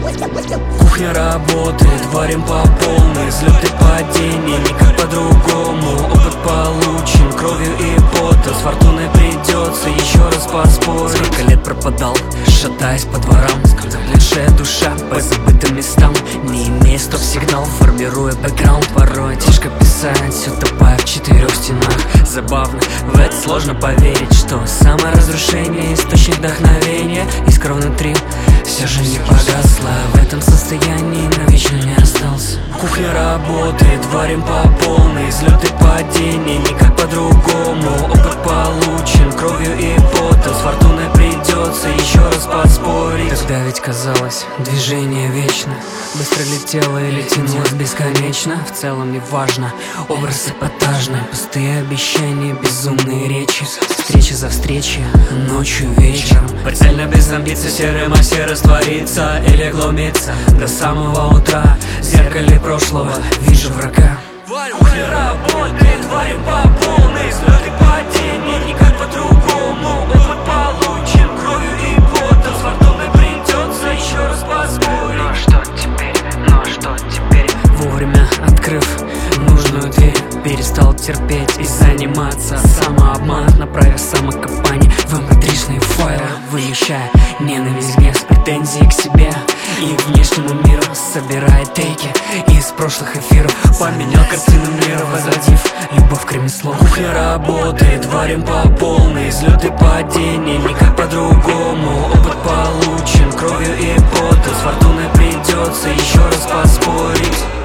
Кухня работает, варим по полной. Взлеты, падения, никак по-другому. Опыт получен кровью и потом. С фортуной придется еще раз поспорить. Сколько лет пропадал, шатаясь по дворам. Забледшая душа по забытым местам, не имея стоп-сигнал, формируя бэкграунд. Порой тяжко писать, утопая в четырех стенах. Забавно, в это сложно поверить, что саморазрушение — источник вдохновения. Искра внутри все же не погасла, в этом состоянии навечно не остался. Кухня работает, варим по полной. Взлеты, падения, никак по-другому. Опыт получен кровью и потом. С фортуной придется еще раз поспорить. Тогда ведь казалось, движение вечно. Быстро летело или тянулось бесконечно. В целом не важно, образ эпатажный. Пустые обещания, безумные речи. Встреча за встречей, ночью, вечером. Прицельно без амбиций, серой массе раствориться или глумиться до самого утра. В зеркале прошлого вижу врага. Кухня работает, варим по полной. Взлеты, падения, никак по-другому. Опыт получен кровью и потом. С фортуной придется еще раз поспорить. Ну а что теперь? Вовремя открыв нужную дверь, перестал терпеть и заниматься самообманом, направив самокопание в эмпатричные фойры, вымещая ненависть, гнев, претензии к себе и к внешнему миру, собирая тейки из прошлых эфиров. Поменял картину мира, возродив любовь к ремеслу. Кухня работает, варим по полной. Взлеты, падения, никак по-другому. Опыт получен кровью и потом. С фортуной придется еще раз поспорить.